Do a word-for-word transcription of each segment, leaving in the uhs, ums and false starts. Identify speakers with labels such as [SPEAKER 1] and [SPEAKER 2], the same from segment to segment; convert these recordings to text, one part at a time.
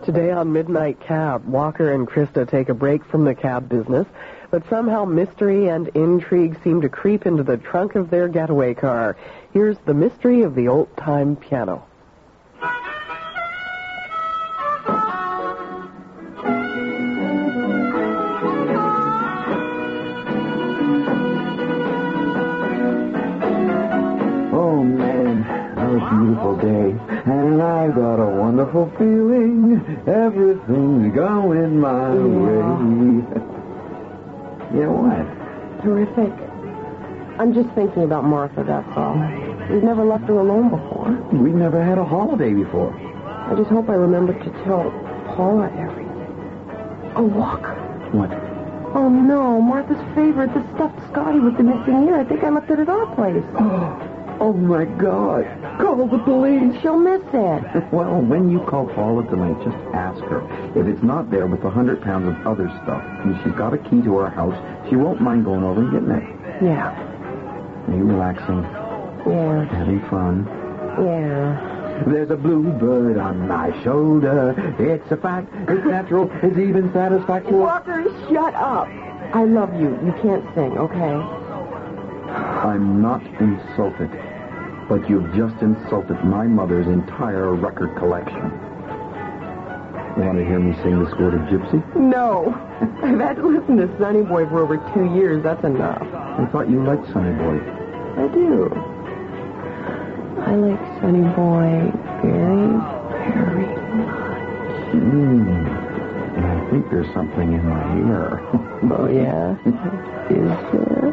[SPEAKER 1] Today on Midnight Cab, Walker and Krista take a break from the cab business, but somehow mystery and intrigue seem to creep into the trunk of their getaway car. Here's the mystery of the old-time piano.
[SPEAKER 2] Oh, man, a beautiful day, and I've got a wonderful feeling. Everything's going my way. Yeah, what?
[SPEAKER 3] Terrific. I'm just thinking about Martha, that's all. We've never left her alone before.
[SPEAKER 2] We've never had a holiday before.
[SPEAKER 3] I just hope I remember to tell Paula everything. Oh, Walker.
[SPEAKER 2] What?
[SPEAKER 3] Oh, no, Martha's favorite, the stuffed Scotty with the missing ear. I think I left it at our place.
[SPEAKER 2] Oh, my God. Call the police.
[SPEAKER 3] She'll miss it.
[SPEAKER 2] Well, when you call Paula tonight, just ask her. If it's not there with a hundred pounds of other stuff, and she's got a key to our house, she won't mind going over and getting it.
[SPEAKER 3] Yeah.
[SPEAKER 2] Are you relaxing?
[SPEAKER 3] Yeah.
[SPEAKER 2] Having fun?
[SPEAKER 3] Yeah.
[SPEAKER 2] There's a bluebird on my shoulder. It's a fact. It's natural. It's even satisfactory.
[SPEAKER 3] Walker, shut up. I love you. You can't sing, okay?
[SPEAKER 2] I'm not insulted, but you've just insulted my mother's entire record collection. Want to hear me sing The Score of Gypsy?
[SPEAKER 3] No. I've had to listen to Sonny Boy for over two years. That's enough.
[SPEAKER 2] I thought you liked Sonny Boy.
[SPEAKER 3] I do. I like Sonny Boy very, very much.
[SPEAKER 2] Hmm. And I think there's something in my ear.
[SPEAKER 3] Oh, yeah? Is there?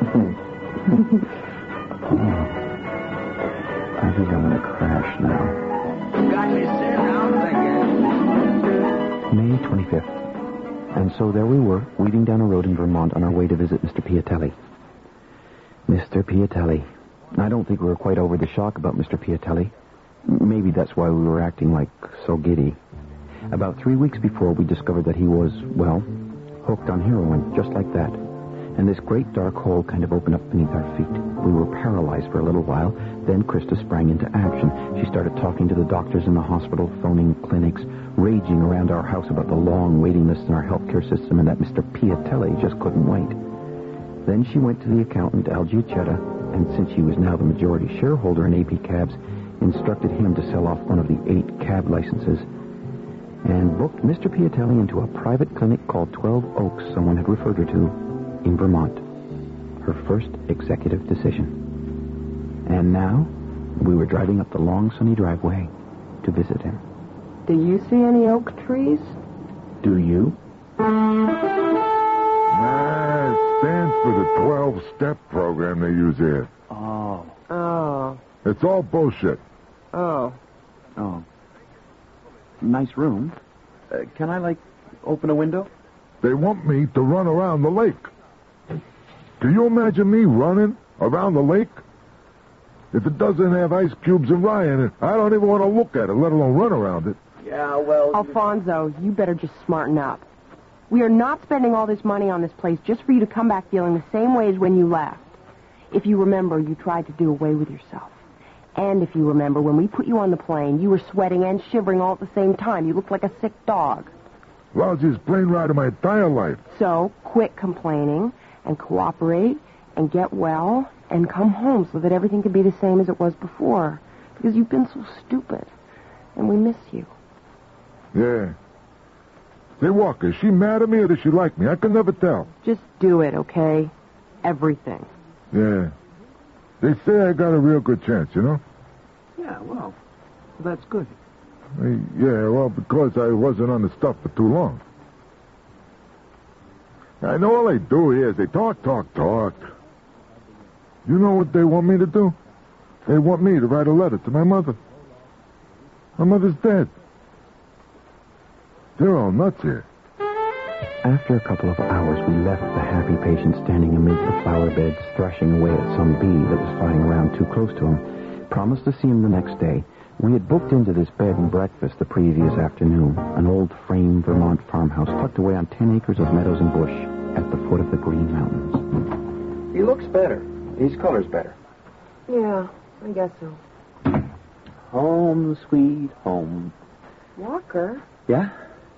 [SPEAKER 2] Oh. I think I'm going to crash now.
[SPEAKER 4] Got me sitting down again.
[SPEAKER 5] May twenty-fifth. And so there we were, weaving down a road in Vermont on our way to visit Mister Piatelli. Mister Piatelli. I don't think we were quite over the shock about Mister Piatelli. Maybe that's why we were acting like so giddy. About three weeks before, we discovered that he was, well, hooked on heroin, just like that. And this great dark hole kind of opened up beneath our feet. We were paralyzed for a little while. Then Krista sprang into action. She started talking to the doctors in the hospital, phoning clinics, raging around our house about the long waiting lists in our healthcare system and that Mister Piatelli just couldn't wait. Then she went to the accountant, Al Giucetta, and since he was now the majority shareholder in A P Cabs, instructed him to sell off one of the eight cab licenses and booked Mister Piatelli into a private clinic called Twelve Oaks someone had referred her to in Vermont. Her first executive decision. And now, we were driving up the long sunny driveway to visit him.
[SPEAKER 3] Do you see any oak trees?
[SPEAKER 2] Do you?
[SPEAKER 6] Nah, it stands for the twelve-step program they use here.
[SPEAKER 2] Oh.
[SPEAKER 3] Oh.
[SPEAKER 6] It's all bullshit.
[SPEAKER 3] Oh.
[SPEAKER 2] Oh. Nice room. Uh, can I, like, open a window?
[SPEAKER 6] They want me to run around the lake. Can you imagine me running around the lake? If it doesn't have ice cubes and rye in it, I don't even want to look at it, let alone run around it.
[SPEAKER 2] Yeah, well...
[SPEAKER 3] Alfonso, you better just smarten up. We are not spending all this money on this place just for you to come back feeling the same way as when you left. If you remember, you tried to do away with yourself. And if you remember, when we put you on the plane, you were sweating and shivering all at the same time. You looked like a sick dog.
[SPEAKER 6] Lousy plane ride of my entire life.
[SPEAKER 3] So, quit complaining and cooperate and get well and come home so that everything can be the same as it was before. Because you've been so stupid. And we miss you.
[SPEAKER 6] Yeah. Say, Walker, is she mad at me or does she like me? I can never tell.
[SPEAKER 3] Just do it, okay? Everything.
[SPEAKER 6] Yeah. They say I got a real good chance, you know?
[SPEAKER 2] Yeah, well, that's good.
[SPEAKER 6] Uh, yeah, well, because I wasn't on the stuff for too long. I know all they do here is they talk, talk, talk. You know what they want me to do? They want me to write a letter to my mother. My mother's dead. They're all nuts here.
[SPEAKER 5] After a couple of hours, we left the happy patient standing amid the flower beds, thrashing away at some bee that was flying around too close to him. Promised to see him the next day. We had booked into this bed and breakfast the previous afternoon, an old frame Vermont farmhouse tucked away on ten acres of meadows and bush at the foot of the Green Mountains.
[SPEAKER 2] He looks better. His color's better.
[SPEAKER 3] Yeah, I guess so.
[SPEAKER 2] Home, sweet home.
[SPEAKER 3] Walker?
[SPEAKER 2] Yeah?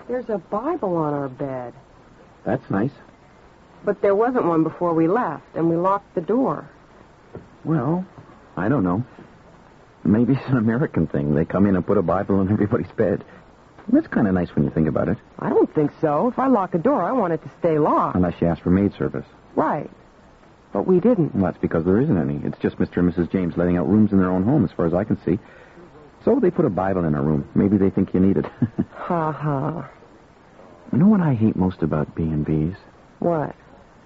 [SPEAKER 3] There's a Bible on our bed.
[SPEAKER 5] That's nice.
[SPEAKER 3] But there wasn't one before we left, and we locked the door.
[SPEAKER 5] Well, I don't know. Maybe it's an American thing. They come in and put a Bible on everybody's bed. That's kind of nice when you think about it.
[SPEAKER 3] I don't think so. If I lock a door, I want it to stay locked.
[SPEAKER 5] Unless you ask for maid service.
[SPEAKER 3] Right. But we didn't.
[SPEAKER 5] Well, that's because there isn't any. It's just Mister and Missus James letting out rooms in their own home, as far as I can see. So they put a Bible in a room. Maybe they think you need it.
[SPEAKER 3] Ha ha.
[SPEAKER 5] You know what I hate most about B and B's?
[SPEAKER 3] What?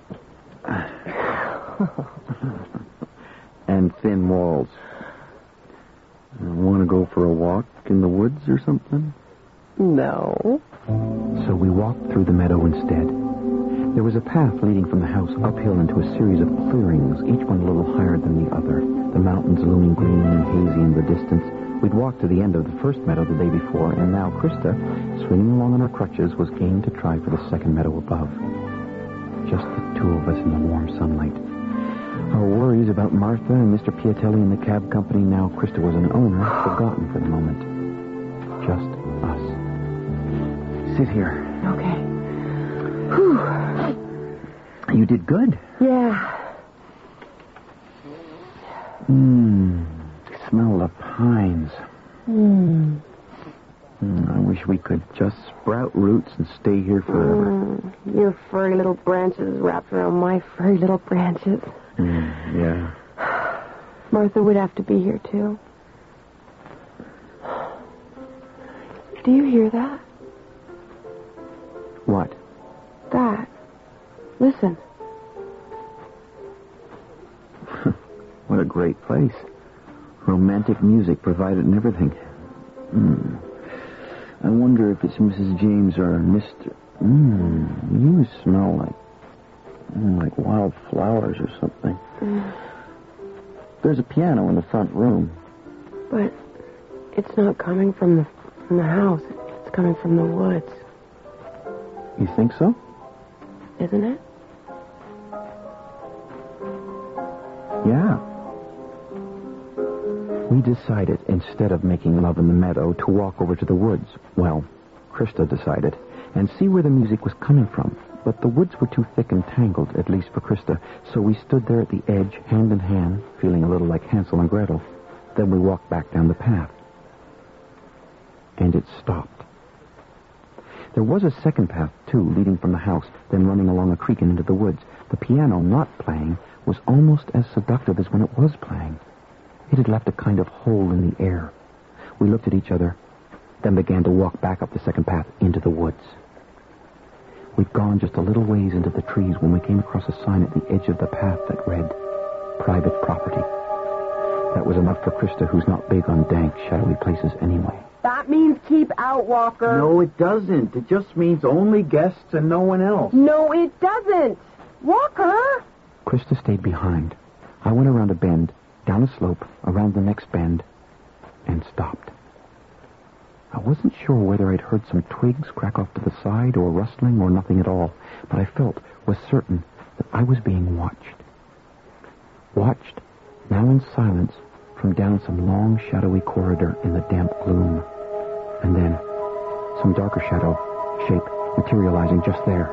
[SPEAKER 5] And thin walls. Want to go for a walk in the woods or something?
[SPEAKER 3] No.
[SPEAKER 5] So we walked through the meadow instead. There was a path leading from the house uphill into a series of clearings, each one a little higher than the other, the mountains looming green and hazy in the distance. We'd walked to the end of the first meadow the day before, and now Krista, swinging along on her crutches, was game to try for the second meadow above. Just the two of us in the warm sunlight. Our worries about Martha and Mister Piatelli and the cab company, now Krista was an owner, forgotten for the moment. Just us. Sit here.
[SPEAKER 3] Okay. Whew.
[SPEAKER 5] You did good.
[SPEAKER 3] Yeah.
[SPEAKER 5] Mmm. Smell the pines.
[SPEAKER 3] Mm.
[SPEAKER 5] Mm, I wish we could just sprout roots and stay here forever.
[SPEAKER 3] Mm. Your furry little branches wrapped around my furry little branches.
[SPEAKER 5] Mm, yeah.
[SPEAKER 3] Martha would have to be here, too. Do you hear that?
[SPEAKER 5] What?
[SPEAKER 3] That. Listen.
[SPEAKER 5] What a great place. Romantic music provided and everything. Hmm. I wonder if it's Missus James or Mister Hmm. You smell like... like wild flowers or something.
[SPEAKER 3] Mm.
[SPEAKER 5] There's a piano in the front room.
[SPEAKER 3] But it's not coming from the, from the house. It's coming from the woods.
[SPEAKER 5] You think so?
[SPEAKER 3] Isn't it?
[SPEAKER 5] Yeah. We decided, instead of making love in the meadow, to walk over to the woods. Well, Krista decided, and see where the music was coming from. But the woods were too thick and tangled, at least for Krista, so we stood there at the edge, hand in hand, feeling a little like Hansel and Gretel. Then we walked back down the path. And it stopped. There was a second path, too, leading from the house, then running along a creek and into the woods. The piano, not playing, was almost as seductive as when it was playing. It had left a kind of hole in the air. We looked at each other, then began to walk back up the second path into the woods. We'd gone just a little ways into the trees when we came across a sign at the edge of the path that read, Private Property. That was enough for Krista, who's not big on dank, shadowy places anyway.
[SPEAKER 3] That means keep out, Walker.
[SPEAKER 5] No, it doesn't. It just means only guests and no one else.
[SPEAKER 3] No, it doesn't. Walker!
[SPEAKER 5] Krista stayed behind. I went around a bend, down a slope, around the next bend, and stopped. I wasn't sure whether I'd heard some twigs crack off to the side or rustling or nothing at all, but I felt, was certain, that I was being watched. Watched, now in silence, from down some long, shadowy corridor in the damp gloom. And then, some darker shadow, shape, materializing just there.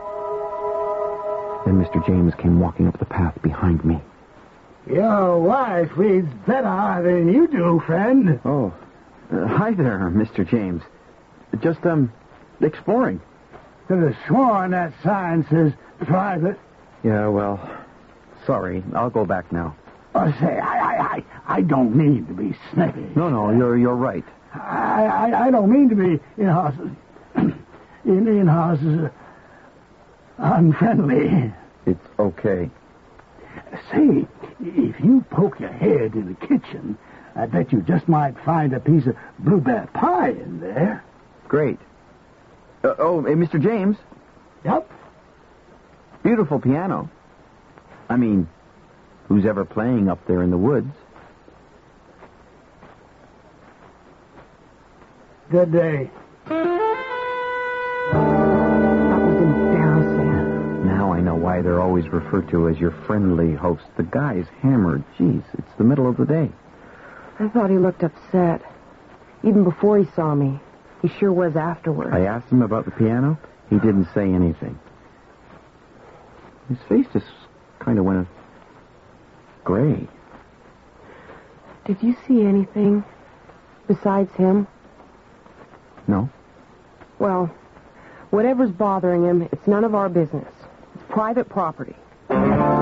[SPEAKER 5] Then Mister James came walking up the path behind me.
[SPEAKER 7] Your wife reads better than you do, friend.
[SPEAKER 5] Oh, uh, hi there, Mister James. Just, um, exploring.
[SPEAKER 7] Could have sworn that sign says private.
[SPEAKER 5] Yeah, well, sorry. I'll go back now.
[SPEAKER 7] Oh, say, I, I, I, I don't mean to be snippy.
[SPEAKER 5] No, no, you're you're right.
[SPEAKER 7] I, I, I don't mean to be in houses, in, in houses, uh, unfriendly.
[SPEAKER 5] It's okay.
[SPEAKER 7] Say, if you poke your head in the kitchen, I bet you just might find a piece of blueberry pie in there.
[SPEAKER 5] Great. Uh, oh, hey, Mister James.
[SPEAKER 7] Yep.
[SPEAKER 5] Beautiful piano. I mean, who's ever playing up there in the woods?
[SPEAKER 7] Good day.
[SPEAKER 3] That was embarrassing.
[SPEAKER 5] Now I know why they're always referred to as your friendly host. The guy's hammered. Jeez, it's the middle of the day.
[SPEAKER 3] I thought he looked upset. Even before he saw me. He sure was afterward.
[SPEAKER 5] I asked him about the piano. He didn't say anything. His face just kind of went gray.
[SPEAKER 3] Did you see anything besides him?
[SPEAKER 5] No.
[SPEAKER 3] Well, whatever's bothering him, it's none of our business. It's private property.
[SPEAKER 5] For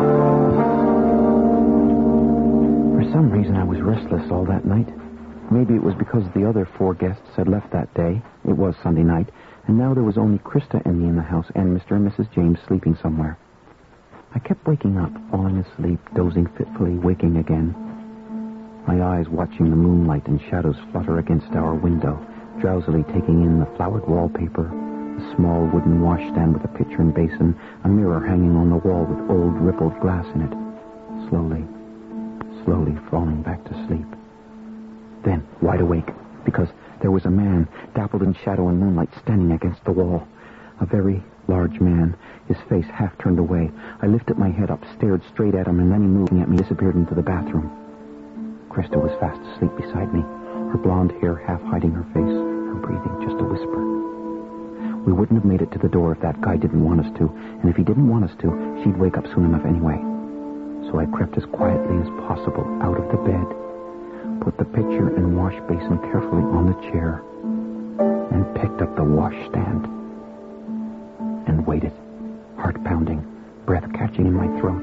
[SPEAKER 5] some reason, I was restless all that night. Maybe it was because the other four guests had left that day. It was Sunday night, and now there was only Krista and me in the house, and Mister and Missus James sleeping somewhere. I kept waking up, falling asleep, dozing fitfully, waking again. My eyes watching the moonlight and shadows flutter against our window, drowsily taking in the flowered wallpaper, a small wooden washstand with a pitcher and basin, a mirror hanging on the wall with old rippled glass in it. Slowly, slowly falling back to sleep. Then, wide awake, because there was a man, dappled in shadow and moonlight, standing against the wall. A very large man, his face half turned away. I lifted my head up, stared straight at him, and then he, moving at me, disappeared into the bathroom. Krista was fast asleep beside me, her blonde hair half hiding her face, her breathing just a whisper. We wouldn't have made it to the door if that guy didn't want us to, and if he didn't want us to, she'd wake up soon enough anyway. So I crept as quietly as possible out of the bed, put the pitcher and wash basin carefully on the chair, and picked up the washstand. And waited, heart pounding, breath catching in my throat.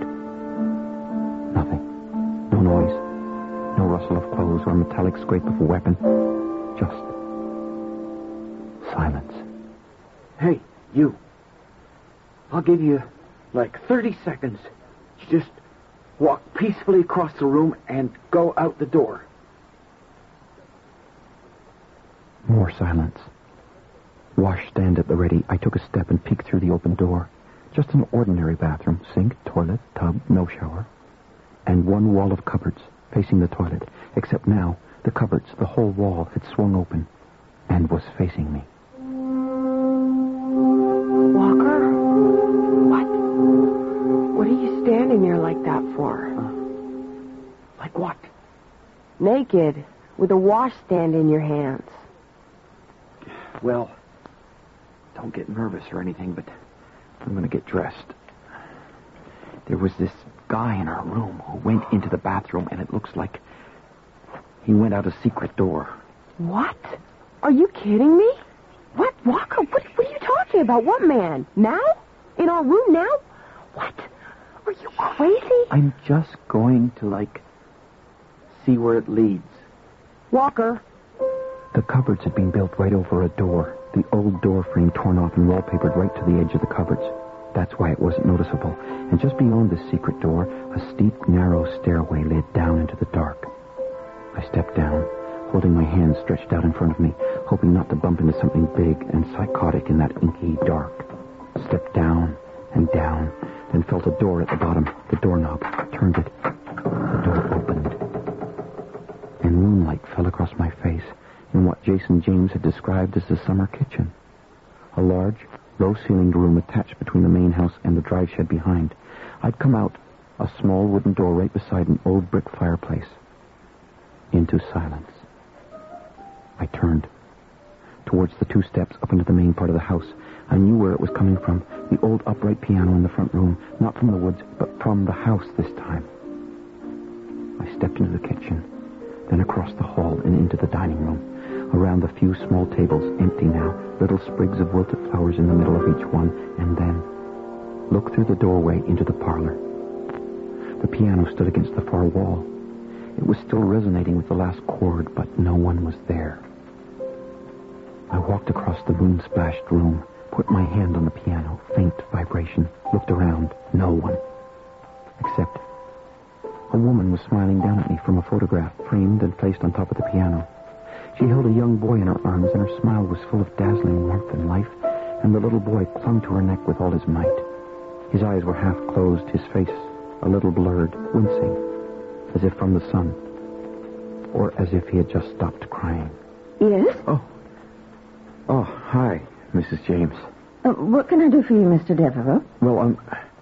[SPEAKER 5] Nothing. No noise. No rustle of clothes or metallic scrape of a weapon. Just silence.
[SPEAKER 8] Hey, you. I'll give you like thirty seconds to just walk peacefully across the room and go out the door.
[SPEAKER 5] More silence. Washstand at the ready, I took a step and peeked through the open door. Just an ordinary bathroom. Sink, toilet, tub, no shower. And one wall of cupboards facing the toilet. Except now, the cupboards, the whole wall, had swung open and was facing me.
[SPEAKER 3] Walker? What? What are you standing there like that for?
[SPEAKER 8] Uh, like what?
[SPEAKER 3] Naked, with a washstand in your hands.
[SPEAKER 8] Well, don't get nervous or anything, but I'm going to get dressed.
[SPEAKER 5] There was this guy in our room who went into the bathroom, and it looks like he went out a secret door.
[SPEAKER 3] What? Are you kidding me? What, Walker? What, what are you talking about? What man? Now? In our room now? What? Are you crazy?
[SPEAKER 5] I'm just going to, like, see where it leads.
[SPEAKER 3] Walker.
[SPEAKER 5] The cupboards had been built right over a door, the old door frame torn off and wallpapered right to the edge of the cupboards. That's why it wasn't noticeable. And just beyond this secret door, a steep, narrow stairway led down into the dark. I stepped down, holding my hands stretched out in front of me, hoping not to bump into something big and psychotic in that inky dark. Stepped down and down, then felt a door at the bottom, the doorknob, turned it. The door opened. And moonlight fell across my face in what Jason James had described as the summer kitchen. A large, low-ceilinged room attached between the main house and the drive shed behind. I'd come out, a small wooden door right beside an old brick fireplace. Into silence. I turned. Towards the two steps up into the main part of the house. I knew where it was coming from. The old upright piano in the front room. Not from the woods, but from the house this time. I stepped into the kitchen, then across the hall and into the dining room. Around the few small tables, empty now, little sprigs of wilted flowers in the middle of each one, and then looked through the doorway into the parlor. The piano stood against the far wall. It was still resonating with the last chord, but no one was there. I walked across the moon-splashed room, put my hand on the piano, faint vibration, looked around, no one. Except a woman was smiling down at me from a photograph, framed and placed on top of the piano. She held a young boy in her arms, and her smile was full of dazzling warmth and life, and the little boy clung to her neck with all his might. His eyes were half closed, his face a little blurred, wincing, as if from the sun, or as if he had just stopped crying.
[SPEAKER 9] Yes?
[SPEAKER 5] Oh. Oh, hi, Missus James.
[SPEAKER 9] Uh, what can I do for you, Mister Devereaux?
[SPEAKER 5] Well, um,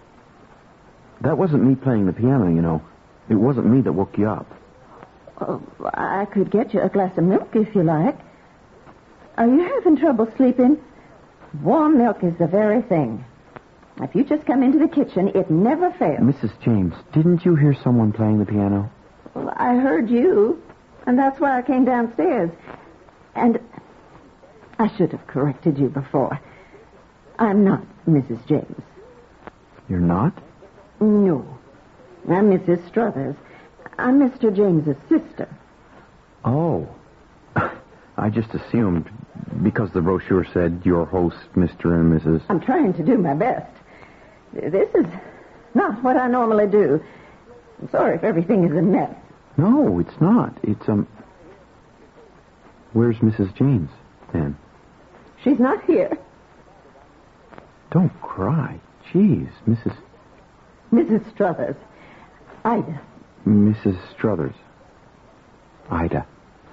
[SPEAKER 5] that wasn't me playing the piano, you know. It wasn't me that woke you up.
[SPEAKER 9] Oh, I could get you a glass of milk if you like. Are you having trouble sleeping? Warm milk is the very thing. If you just come into the kitchen, it never fails.
[SPEAKER 5] Missus James, didn't you hear someone playing the piano?
[SPEAKER 9] Well, I heard you, and that's why I came downstairs. And I should have corrected you before. I'm not Missus James.
[SPEAKER 5] You're not?
[SPEAKER 9] No. I'm Missus Struthers. I'm Mister James's sister.
[SPEAKER 5] Oh. I just assumed, because the brochure said your host, Mister and Missus
[SPEAKER 9] I'm trying to do my best. This is not what I normally do. I'm sorry if everything is a mess.
[SPEAKER 5] No, it's not. It's, um... Where's Missus James, then?
[SPEAKER 9] She's not here.
[SPEAKER 5] Don't cry. Jeez, Missus
[SPEAKER 9] Missus Struthers. Ida.
[SPEAKER 5] Missus Struthers. Ida.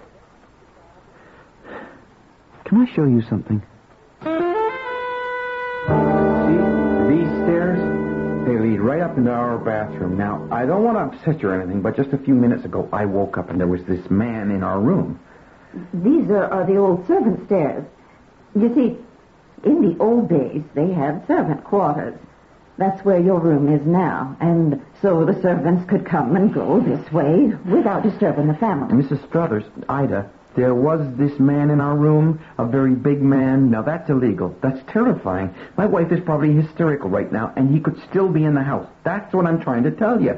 [SPEAKER 5] Can I show you something? See, these stairs, they lead right up into our bathroom. Now, I don't want to upset you or anything, but just a few minutes ago, I woke up and there was this man in our room.
[SPEAKER 9] These are, are the old servant stairs. You see, in the old days, they had servant quarters. That's where your room is now. And so the servants could come and go this way without disturbing the family.
[SPEAKER 5] Missus Struthers, Ida, there was this man in our room, a very big man. Now, that's illegal. That's terrifying. My wife is probably hysterical right now, and he could still be in the house. That's what I'm trying to tell you.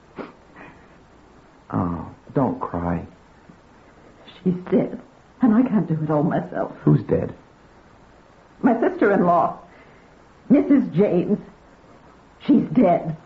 [SPEAKER 5] Oh, don't cry.
[SPEAKER 9] She's dead, and I can't do it all myself.
[SPEAKER 5] Who's dead?
[SPEAKER 9] My sister-in-law, Missus James. She's dead.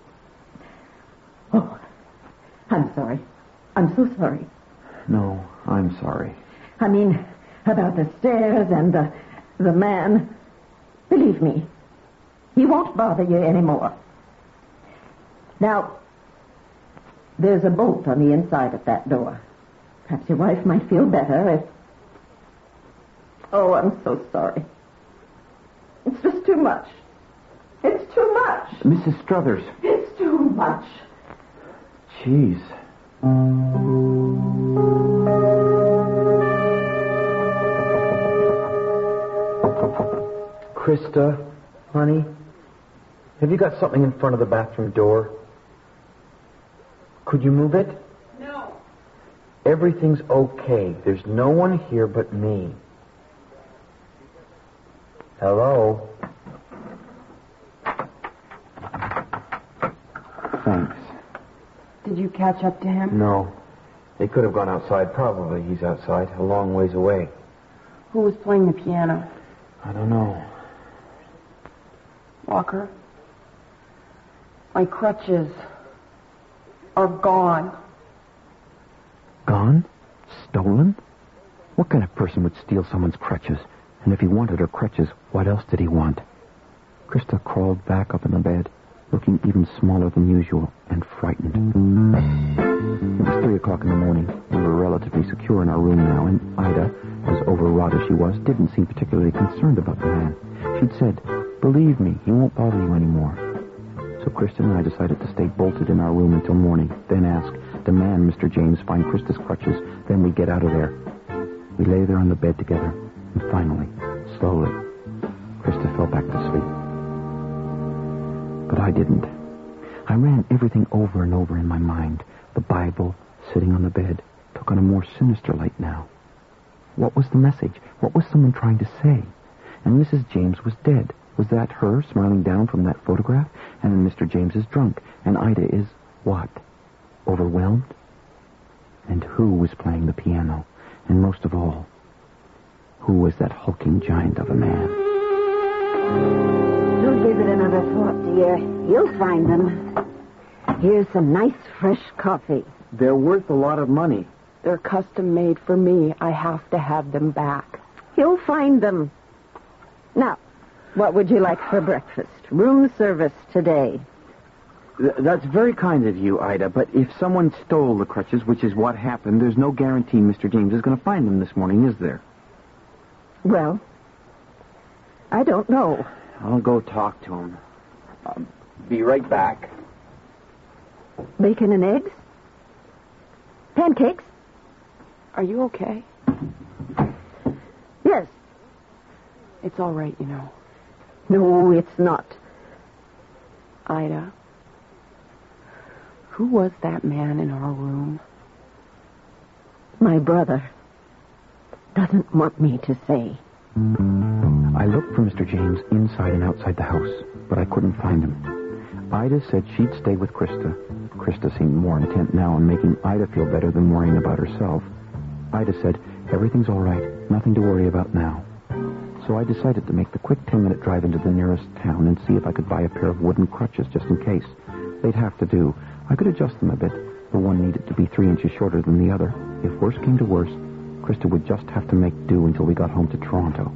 [SPEAKER 9] Oh, I'm sorry. I'm so sorry.
[SPEAKER 5] No, I'm sorry.
[SPEAKER 9] I mean, about the stairs and the, the man. Believe me, he won't bother you anymore. Now, there's a bolt on the inside of that door. Perhaps your wife might feel better if... Oh, I'm so sorry. It's just too much. It's too much.
[SPEAKER 5] Missus Struthers.
[SPEAKER 9] It's too much.
[SPEAKER 5] Jeez. Krista, honey, have you got something in front of the bathroom door? Could you move it?
[SPEAKER 3] No.
[SPEAKER 5] Everything's okay. There's no one here but me. Hello? Thanks.
[SPEAKER 3] Did you catch up to him?
[SPEAKER 5] No. They could have gone outside. Probably he's outside, a long ways away.
[SPEAKER 3] Who was playing the piano?
[SPEAKER 5] I don't know.
[SPEAKER 3] Walker, my crutches are gone.
[SPEAKER 5] Gone? Stolen? What kind of person would steal someone's crutches? And if he wanted her crutches, what else did he want? Krista crawled back up in the bed, looking even smaller than usual and frightened. It was three o'clock in the morning. We were relatively secure in our room now, and Ida, as overwrought as she was, didn't seem particularly concerned about the man. She'd said, "Believe me, he won't bother you anymore." So Krista and I decided to stay bolted in our room until morning, then ask, demand Mister James find Krista's crutches, then we'd get out of there. We lay there on the bed together, and finally, slowly, Krista fell back to sleep. But I didn't. I ran everything over and over in my mind. The Bible, sitting on the bed, took on a more sinister light now. What was the message? What was someone trying to say? And Missus James was dead. Was that her smiling down from that photograph? And then Mister James is drunk. And Ida is what? Overwhelmed? And who was playing the piano? And most of all, who was that hulking giant of a man?
[SPEAKER 9] Don't give it another thought, dear. You'll find them. Here's some nice, fresh coffee.
[SPEAKER 5] They're worth a lot of money.
[SPEAKER 3] They're custom made for me. I have to have them back.
[SPEAKER 9] You'll find them. Now, what would you like for breakfast? Room service today.
[SPEAKER 5] Th- that's very kind of you, Ida, but if someone stole the crutches, which is what happened, there's no guarantee Mister James is going to find them this morning, is there?
[SPEAKER 9] Well, I don't know.
[SPEAKER 5] I'll go talk to him. I'll be right back.
[SPEAKER 9] Bacon and eggs? Pancakes?
[SPEAKER 3] Are you okay?
[SPEAKER 9] Yeah, Yes.
[SPEAKER 3] It's all right, you know.
[SPEAKER 9] No, it's not.
[SPEAKER 3] Ida, who was that man in our room?
[SPEAKER 9] My brother doesn't want me to say.
[SPEAKER 5] I looked for Mister James inside and outside the house, but I couldn't find him. Ida said she'd stay with Krista. Krista seemed more intent now on making Ida feel better than worrying about herself. Ida said, everything's all right, nothing to worry about now. So I decided to make the quick ten-minute drive into the nearest town and see if I could buy a pair of wooden crutches just in case. They'd have to do. I could adjust them a bit. The one needed to be three inches shorter than the other. If worse came to worse, Krista would just have to make do until we got home to Toronto.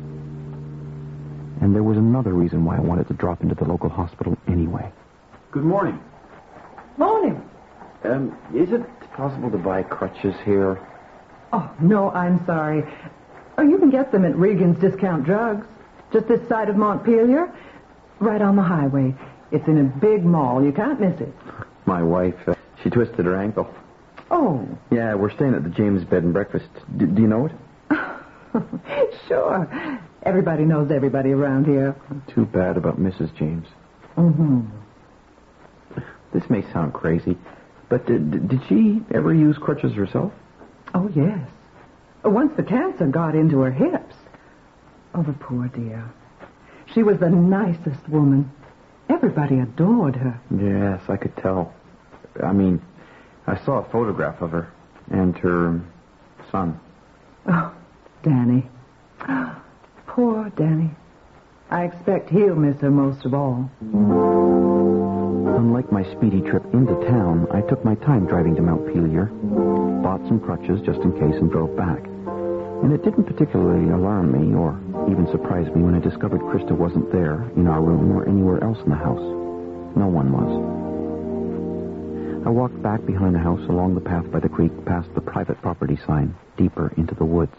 [SPEAKER 5] And there was another reason why I wanted to drop into the local hospital anyway.
[SPEAKER 8] Good morning.
[SPEAKER 10] Morning.
[SPEAKER 5] Um, is it possible to buy crutches here?
[SPEAKER 10] Oh, no, I'm sorry. Oh, you can get them at Regan's Discount Drugs, just this side of Montpelier, right on the highway. It's in a big mall. You can't miss it.
[SPEAKER 5] My wife, uh, she twisted her ankle.
[SPEAKER 10] Oh.
[SPEAKER 5] Yeah, we're staying at the James Bed and Breakfast. D- do you know it?
[SPEAKER 10] Sure. Everybody knows everybody around here.
[SPEAKER 5] Too bad about Missus James.
[SPEAKER 10] Mm-hmm.
[SPEAKER 5] This may sound crazy, but did, did she ever use crutches herself?
[SPEAKER 10] Oh, yes. Once the cancer got into her hips. Oh, the poor dear. She was the nicest woman. Everybody adored her.
[SPEAKER 5] Yes, I could tell. I mean, I saw a photograph of her and her son.
[SPEAKER 10] Oh, Danny. Poor Danny. I expect he'll miss her most of all.
[SPEAKER 5] Unlike my speedy trip into town, I took my time driving to Montpelier, bought some crutches just in case, and drove back. And it didn't particularly alarm me or even surprise me when I discovered Krista wasn't there in our room or anywhere else in the house. No one was. I walked back behind the house along the path by the creek past the private property sign, deeper into the woods.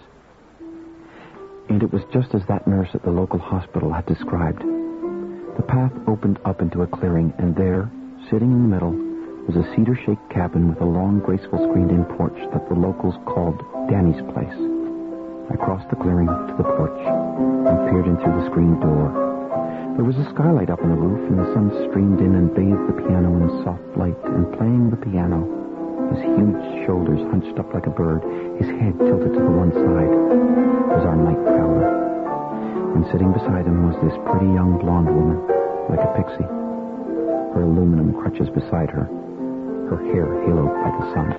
[SPEAKER 5] And it was just as that nurse at the local hospital had described. The path opened up into a clearing, and there, sitting in the middle, was a cedar-shaped cabin with a long, graceful screened-in porch that the locals called Danny's place. I crossed the clearing to the porch and peered in through the screened door. There was a skylight up on the roof, and the sun streamed in and bathed the piano in soft light, and playing the piano, his huge shoulders hunched up like a bird, his head tilted to the one side, was our night prowler. And sitting beside him was this pretty young blonde woman, like a pixie, her aluminum crutches beside her, her hair haloed by the sun.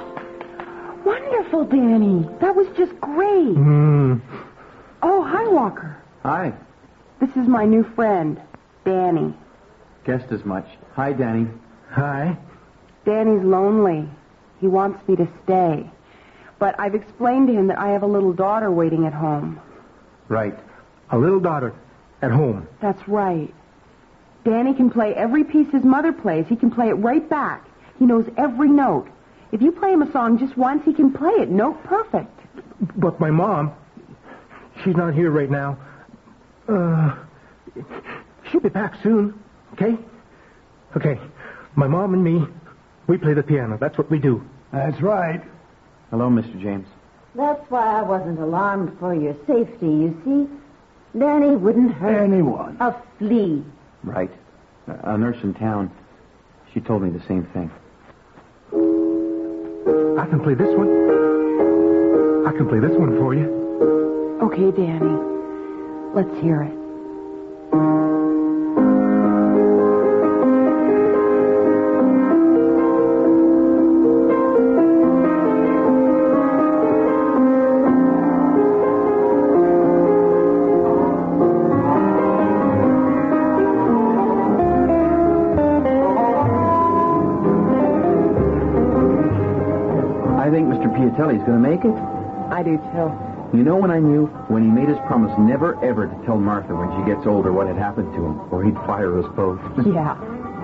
[SPEAKER 3] Wonderful, Danny. That was just great.
[SPEAKER 5] Mm.
[SPEAKER 3] Oh, hi, Walker.
[SPEAKER 5] Hi.
[SPEAKER 3] This is my new friend, Danny.
[SPEAKER 5] Guessed as much. Hi, Danny.
[SPEAKER 10] Hi.
[SPEAKER 3] Danny's lonely. He wants me to stay. But I've explained to him that I have a little daughter waiting at home.
[SPEAKER 11] Right. A little daughter at home.
[SPEAKER 3] That's right. Danny can play every piece his mother plays. He can play it right back. He knows every note. If you play him a song just once, he can play it note perfect.
[SPEAKER 11] But my mom, she's not here right now. Uh, she'll be back soon, okay? Okay, my mom and me, we play the piano. That's what we do.
[SPEAKER 7] That's right.
[SPEAKER 5] Hello, Mister James.
[SPEAKER 9] That's why I wasn't alarmed for your safety, you see. Danny wouldn't hurt
[SPEAKER 7] anyone.
[SPEAKER 9] A flea.
[SPEAKER 5] Right. A nurse in town, she told me the same thing.
[SPEAKER 11] I can play this one. I can play this one for you.
[SPEAKER 3] Okay, Danny. Let's hear it.
[SPEAKER 5] Piatelli's going to make it.
[SPEAKER 3] I do, too.
[SPEAKER 5] You know when I knew? When he made his promise never, ever to tell Martha when she gets older what had happened to him, or he'd fire us both.
[SPEAKER 3] Yeah.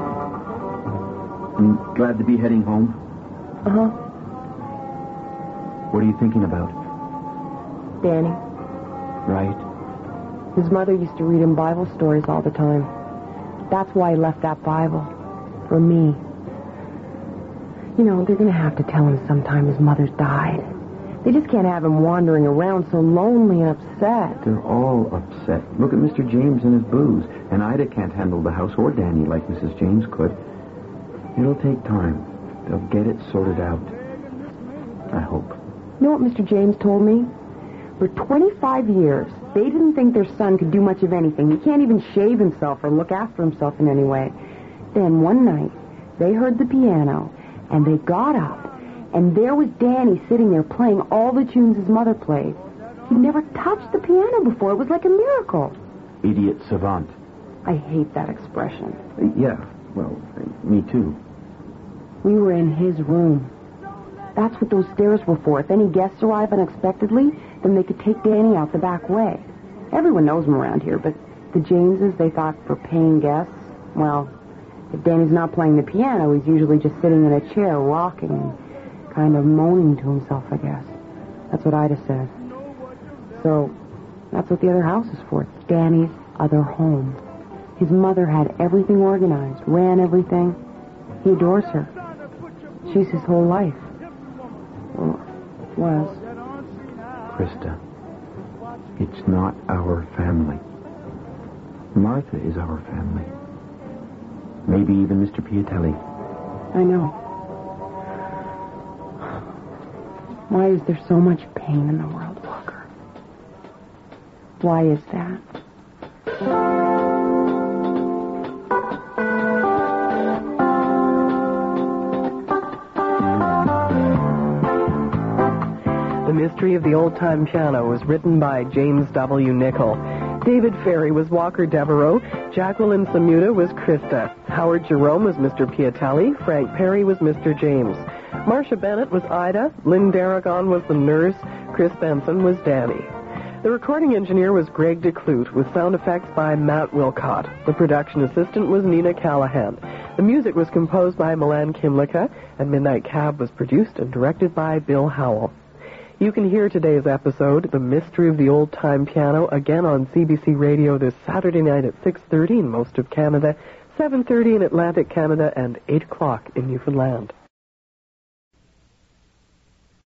[SPEAKER 5] I'm glad to be heading home.
[SPEAKER 3] Uh-huh.
[SPEAKER 5] What are you thinking about?
[SPEAKER 3] Danny.
[SPEAKER 5] Right.
[SPEAKER 3] His mother used to read him Bible stories all the time. That's why he left that Bible. For me. You know, they're going to have to tell him sometime his mother's died. They just can't have him wandering around so lonely and upset.
[SPEAKER 5] They're all upset. Look at Mister James and his booze. And Ida can't handle the house or Danny like Missus James could. It'll take time. They'll get it sorted out. I hope.
[SPEAKER 3] You know what Mister James told me? For twenty-five years, they didn't think their son could do much of anything. He can't even shave himself or look after himself in any way. Then one night, they heard the piano, and they got up, and there was Danny sitting there playing all the tunes his mother played. He'd never touched the piano before. It was like a miracle.
[SPEAKER 5] Idiot savant.
[SPEAKER 3] I hate that expression.
[SPEAKER 5] Uh, yeah, well, uh, me too.
[SPEAKER 3] We were in his room. That's what those stairs were for. If any guests arrive unexpectedly, then they could take Danny out the back way. Everyone knows him around here, but the Jameses, they thought for paying guests, well, if Danny's not playing the piano, he's usually just sitting in a chair, rocking and kind of moaning to himself, I guess. That's what Ida said. So, that's what the other house is for. It's Danny's other home. His mother had everything organized, ran everything. He adores her. She's his whole life. Or was.
[SPEAKER 5] Krista, it's not our family. Martha is our family. Maybe even Mister Piatelli.
[SPEAKER 3] I know. Why is there so much pain in the world, Walker? Why is that?
[SPEAKER 1] The Mystery of the Old-Time Piano was written by James W. Nichol. David Ferry was Walker Devereaux. Jacqueline Samuda was Krista. Howard Jerome was Mister Piatelli. Frank Perry was Mister James. Marcia Bennett was Ida. Lynn Darragon was the nurse. Chris Benson was Danny. The recording engineer was Greg DeClute, with sound effects by Matt Wilcott. The production assistant was Nina Callahan. The music was composed by Milan Kimlicka, and Midnight Cab was produced and directed by Bill Howell. You can hear today's episode, The Mystery of the Old-Time Piano, again on C B C Radio this Saturday night at six thirty in most of Canada, seven thirty in Atlantic Canada, and eight o'clock in Newfoundland.